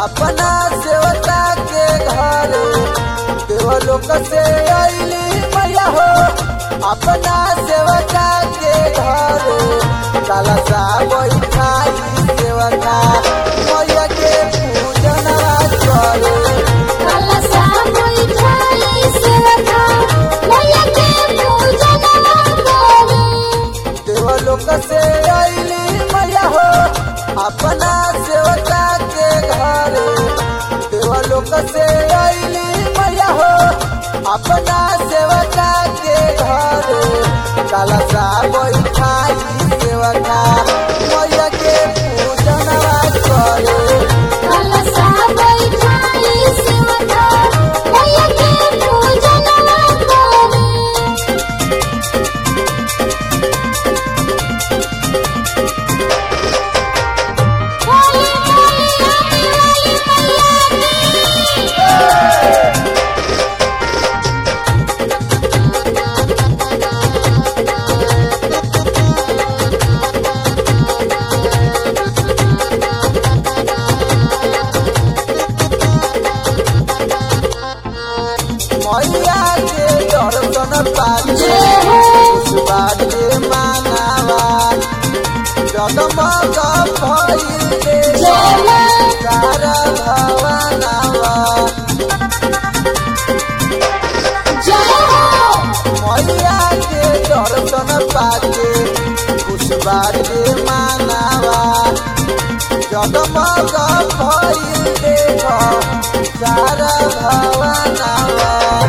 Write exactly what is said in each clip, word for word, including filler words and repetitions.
अपना सेवता के घर देवलोक से आईली मैया हो। अपना सेवका के घर कलशा बैठाई सेवका मैया के पूजन करे। कलशा बैठाई सेवका मैया के पूजन करे। देवलोक से आईली मैया हो। अपना सेवका के घर देवलोक से आईली मैया हो। अपना सेवका के घर कलशा बैठाई सेवका मैया के पूजन करे। कलशा बैठाई सेवका मैया के पूजन करे। बोली बोली आने वाली मैया की। मैया के दर्शन पाके बाटे मांगावा जगमग भइल देवा सारा भवनवा। मैया के दर्शन पाके कुछ बाटे मांगावा जगमग भइल देवा सारा भवनवा।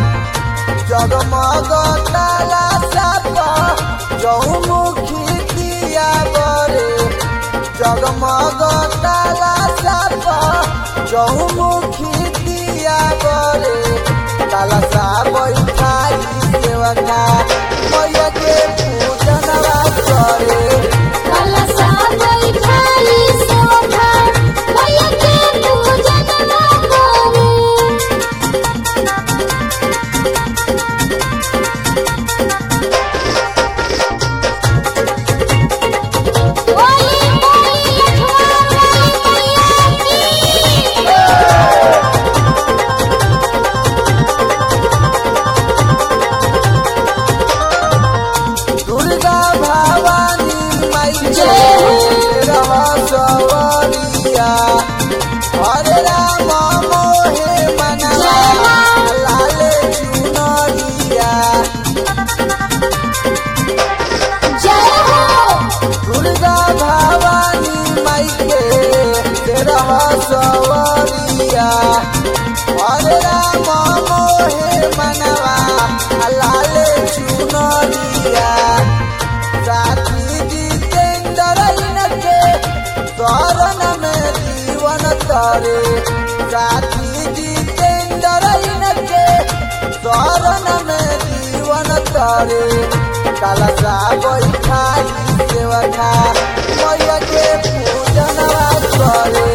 जगमग ताला साप चौमुखी दिया बरे। जगमग ताला साप चौमुखी दिया बरे। कलशा बैठाई सेवका मैया के पूजन करे। कलशा बैठाई सेवका मैया के पूजन करे। बोली बोली लखवार वाली मैया की। दुर्गा भवानी माई रहा सवरिया। हरे राम मोहे मनवा लाले चुनरिया। जय हो दुर्गा भवानी माई के रहा सवरिया। हरे राम मोहे मनवा लाले चुनरिया। साथी जितेंद्र इनके शरण में जीवन तरे। साथी जितेंद्र इनके शरण में जीवन तरे। कलशा बैठाई सेवका मैया के पूजन करे।